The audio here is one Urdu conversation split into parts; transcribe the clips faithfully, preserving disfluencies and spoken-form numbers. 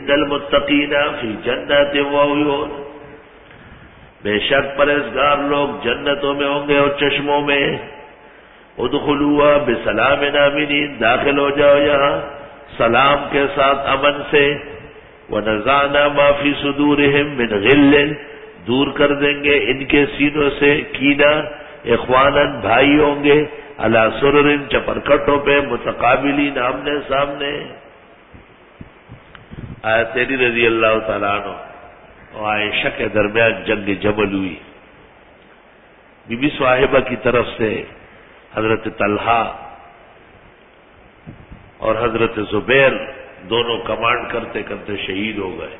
المتقین فی جنات و عیون، بے شک پرہیزگار لوگ جنتوں میں ہوں گے اور چشموں میں. ادخلوها بسلام آمنین، داخل ہو جاؤ یہاں سلام کے ساتھ، امن سے. ونزعنا ما فی صدورہم من غل، دور کر دیں گے ان کے سینوں سے کینہ. اخوانا، بھائی ہوں گے. علی سرر، چپرکٹوں پہ، متقابلین، آمنے سامنے. آیت تیری رضی اللہ تعالیٰ عنہ اور عائشہ کے درمیان جنگ جمل ہوئی. بی بی صاحبہ کی طرف سے حضرت طلحہ اور حضرت زبیر دونوں کمانڈ کرتے کرتے شہید ہو گئے.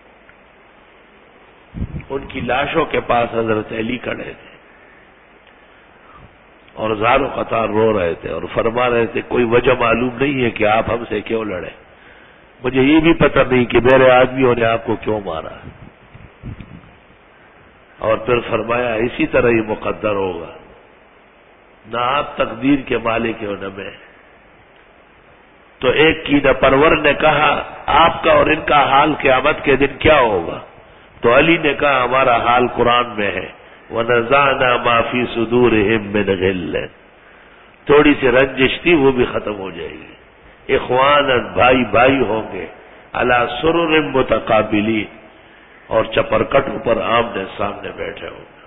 ان کی لاشوں کے پاس حضرت علی کھڑے تھے اور زار و قطار رو رہے تھے اور فرما رہے تھے کوئی وجہ معلوم نہیں ہے کہ آپ ہم سے کیوں لڑے، مجھے یہ بھی پتہ نہیں کہ میرے آدمیوں نے آپ کو کیوں مارا. اور پھر فرمایا اسی طرح ہی مقدر ہوگا، نہ آپ تقدیر کے مالک ہو نہ میں. تو ایک کی نہ پرور نے کہا آپ کا اور ان کا حال قیامت کے دن کیا ہوگا؟ تو علی نے کہا ہمارا حال قرآن میں ہے، وَنَزَعْنَا مَا فِي صُدُورِهِم مِّنْ غِلٍّ، تھوڑی سی رنجش تھی وہ بھی ختم ہو جائے گی. اخوانا، بھائی بھائی ہوں گے. علی سرر متقابلین، اور چپرکٹوں پر آمنے سامنے بیٹھے ہوں گے.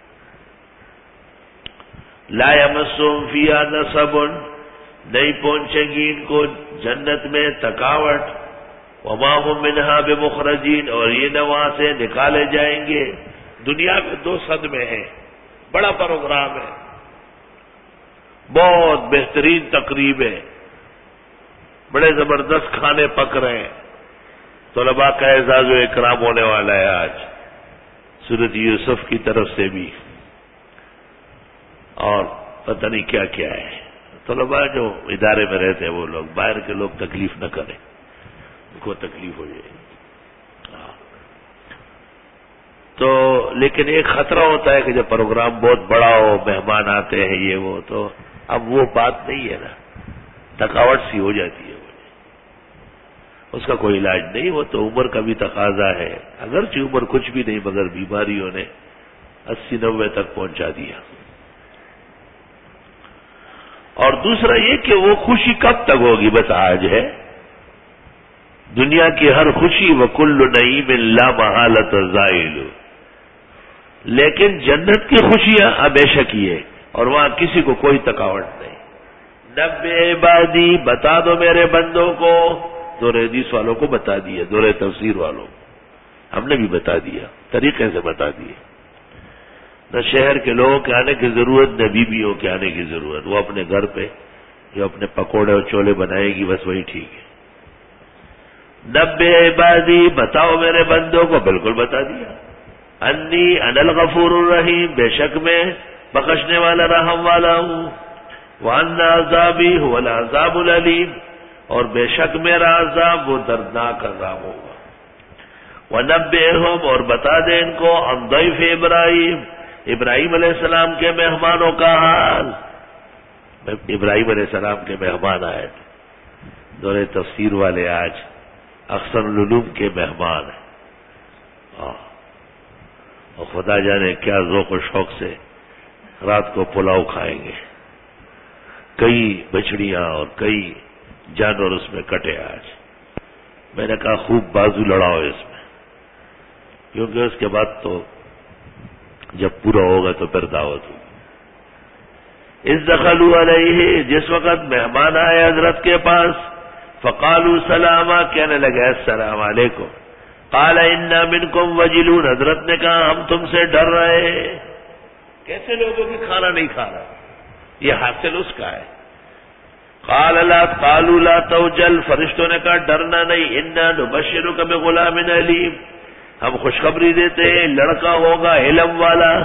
لا یمسہم فیہا نصب، نہیں پہنچے گی ان کو جنت میں تھکاوٹ. وما ہم منہا بمخرجین، اور یہ نہ وہاں سے نکالے جائیں گے. دنیا میں دو صدمے ہیں، بڑا پروگرام ہے، بہت بہترین تقریب ہے، بڑے زبردست کھانے پک رہے ہیں. طلباء کا اعزاز و اکرام ہونے والا ہے آج سورۃ یوسف کی طرف سے بھی، اور پتہ نہیں کیا کیا ہے. طلباء جو ادارے میں رہتے ہیں وہ لوگ، باہر کے لوگ تکلیف نہ کریں، ان کو تکلیف ہو جائے گی. تو لیکن ایک خطرہ ہوتا ہے کہ جب پروگرام بہت بڑا ہو، مہمان آتے ہیں یہ وہ، تو اب وہ بات نہیں ہے نا، تھکاوٹ سی ہو جاتی ہے. اس کا کوئی علاج نہیں، وہ تو عمر کا بھی تقاضا ہے. اگرچہ عمر کچھ بھی نہیں مگر بیماریوں نے اسی نوے تک پہنچا دیا. اور دوسرا یہ کہ وہ خوشی کب تک ہوگی؟ بس آج ہے. دنیا کی ہر خوشی وکل نعیم لا محالۃ زائل، لیکن جنت کی خوشیاں ہمیشہ کی ہے اور وہاں کسی کو کوئی تھکاوٹ نہیں. نبئ عبادی، بتا دو میرے بندوں کو. دور حدیث والوں کو بتا دیا، دور تفسیر والوں کو ہم نے بھی بتا دیا، طریقے سے بتا دیا. نہ شہر کے لوگوں کے آنے کی ضرورت، نہ بیویوں کے آنے کی ضرورت. وہ اپنے گھر پہ جو اپنے پکوڑے اور چولے بنائے گی بس وہی ٹھیک ہے. نبئ عبادی، بتاؤ میرے بندوں کو. بالکل بتا دیا. انی انا الغفور الرحیم، بے شک میں بخشنے والا رحم والا ہوں. وان عذابی هو العذاب العلیم، اور بے شک میرا عذاب وہ دردناک عذاب ہوگا. وَنَبِّئْهُمْ، اور بتا دیں ان کو، عن ضیف ابراہیم، ابراہیم علیہ السلام کے مہمانوں کا حال. ابراہیم علیہ السلام کے مہمان آئے تھے. دور تفسیر والے آج اکثر العلوم کے مہمان ہیں، اور خدا جانے کیا ذوق و شوق سے رات کو پلاؤ کھائیں گے. کئی بچڑیاں اور کئی جانور اس میں کٹے. آج میں نے کہا خوب بازو لڑاؤ اس میں، کیونکہ اس کے بعد تو جب پورا ہوگا تو پھر دعوت ہوگی. اس دخلوا علیہ، جس وقت مہمان آئے حضرت کے پاس، فقالوا سلاما، کہنے لگے السلام علیکم. قال انا منکم وجلون، حضرت نے کہا ہم تم سے ڈر رہے ہیں. کیسے لوگوں کی کھانا نہیں کھا رہا، یہ حاصل اس کا ہے. قال لا قالوا لا توجل، فرشتوں نے کہا ڈرنا نہیں. انا نبشرک بغلام علیم، ہم خوشخبری دیتے ہیں لڑکا ہوگا علم والا.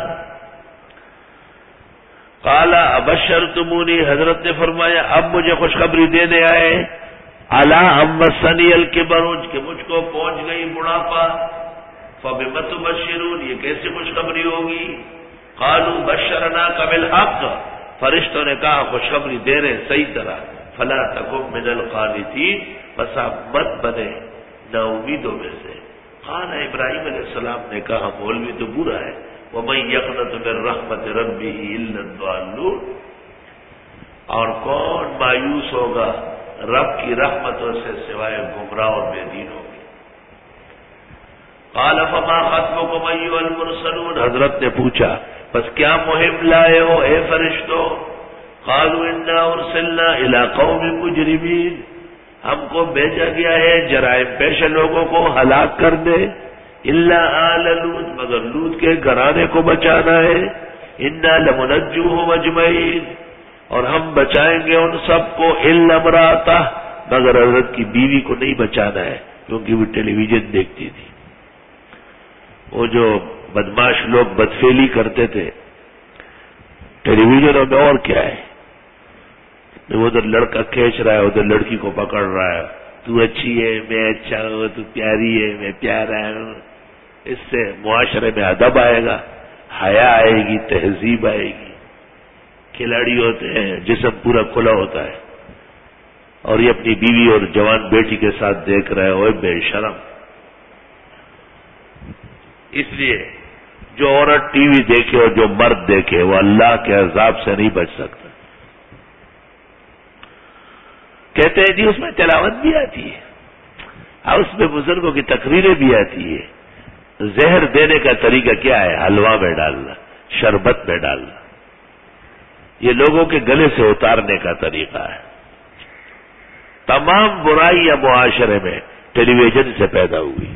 قال ابشرتمونی، حضرت نے فرمایا اب مجھے خوشخبری دینے آئے. الا ام مسنی الکبر، کہ مجھ کو پہنچ گئی بڑھاپا. فبم تبشرون، یہ کیسی خوشخبری ہوگی؟ قالوا بشرناک بالحق، فرشتوں نے کہا خوشخبری دے رہے صحیح طرح. فلا تکن من القانتین، بس آپ مت بنے نا امیدوں میں سے. قال ابراہیم علیہ السلام نے کہا مولوی تو برا ہے. وَمَن يَقْنَطُ مِن رَحْمَتِ رَبِّهِ إِلَّا الضَّالُّونَ, اور کون مایوس ہوگا رب کی رحمتوں سے سوائے گمراہ اور بے دینوں کے. قال فما خطبكم أيها المرسلون, حضرت نے پوچھا بس کیا مہم لائے ہو اے فرشتوں؟ قالوا انا ارسلنا الى قوم مجرمین, ہم کو بھیجا گیا ہے جرائم پیشہ لوگوں کو ہلاک کرنے. الا آل لوط, مگر لوط کے گھرانے کو بچانا ہے. انا لمنجوهم اجمعین, اور ہم بچائیں گے ان سب کو. الا امرأتہ, مگر حضرت کی بیوی کو نہیں بچانا ہے کیونکہ وہ ٹیلی ویژن دیکھتی تھی. وہ جو بدماش لوگ بدفعلی کرتے تھے ٹیلی ویژنوں میں, اور کیا ہے, ادھر لڑکا کھینچ رہا ہے ادھر لڑکی کو پکڑ رہا ہے, تو اچھی ہے میں اچھا ہوں, تو پیاری ہے میں پیارا ہوں. اس سے معاشرے میں ادب آئے گا, حیا آئے گی, تہذیب آئے گی. کھلاڑی ہوتے ہیں جسم پورا کھلا ہوتا ہے اور یہ اپنی بیوی اور جوان بیٹی کے ساتھ دیکھ رہے ہوئے بے شرم. اس لیے جو عورت ٹی وی دیکھے اور جو مرد دیکھے وہ اللہ کے عذاب سے نہیں بچ سکتا. کہتے ہیں جی اس میں تلاوت بھی آتی ہے اور اس میں بزرگوں کی تقریریں بھی آتی ہے. زہر دینے کا طریقہ کیا ہے؟ حلوہ میں ڈالنا, شربت میں ڈالنا. یہ لوگوں کے گلے سے اتارنے کا طریقہ ہے. تمام برائی یا معاشرے میں ٹیلی ویژن سے پیدا ہوئی.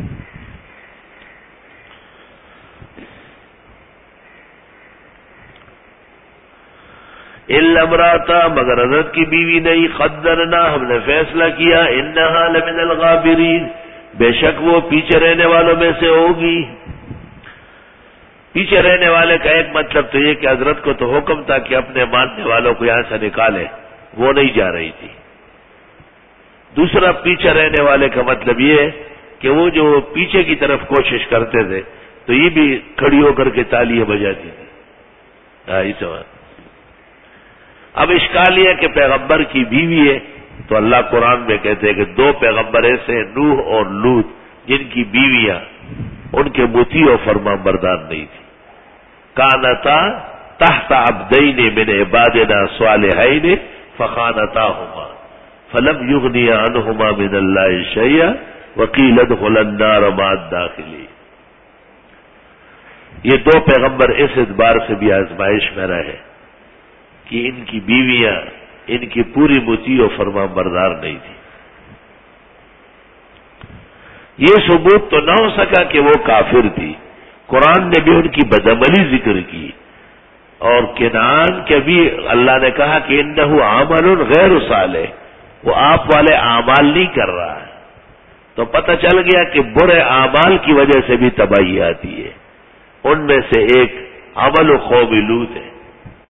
الا امرأتہ, مگر حضرت کی بیوی نہیں. قدرنا, ہم نے فیصلہ کیا. انہا لمن الغابرین, بے شک وہ پیچھے رہنے والوں میں سے ہوگی. پیچھے رہنے والے کا ایک مطلب تو یہ کہ حضرت کو تو حکم تھا کہ اپنے ماننے والوں کو یہاں سے نکالے, وہ نہیں جا رہی تھی. دوسرا پیچھے رہنے والے کا مطلب یہ ہے کہ وہ جو پیچھے کی طرف کوشش کرتے تھے تو یہ بھی کھڑی ہو کر کے تالیاں بجاتی تھی. ہاں یہ سوال. اب اشکال یہ ہے کہ پیغمبر کی بیوی ہے تو اللہ قرآن میں کہتے ہیں کہ دو پیغمبر ایسے, نوح اور لوط, جن کی بیویاں ان کے مطیع و فرما بردار نہیں تھی. کانتا تحت عبدین من عبادنا صالحین فخانتاہما فلم یغنیا عنہما من اللہ شیئا وقیل ادخلا النار مع الداخلین. یہ دو پیغمبر اس اعتبار سے بھی آزمائش میں رہے کہ ان کی بیویاں ان کی پوری مطیع و فرما بردار نہیں تھی. یہ ثبوت تو نہ ہو سکا کہ وہ کافر تھی. قرآن نے بھی ان کی بدعملی ذکر کی, اور کنعان کے بھی اللہ نے کہا کہ انہ عمل غیر صالح, وہ آپ والے اعمال نہیں کر رہا ہے. تو پتہ چل گیا کہ برے اعمال کی وجہ سے بھی تباہی آتی ہے. ان میں سے ایک عمل قوم لوط ہے.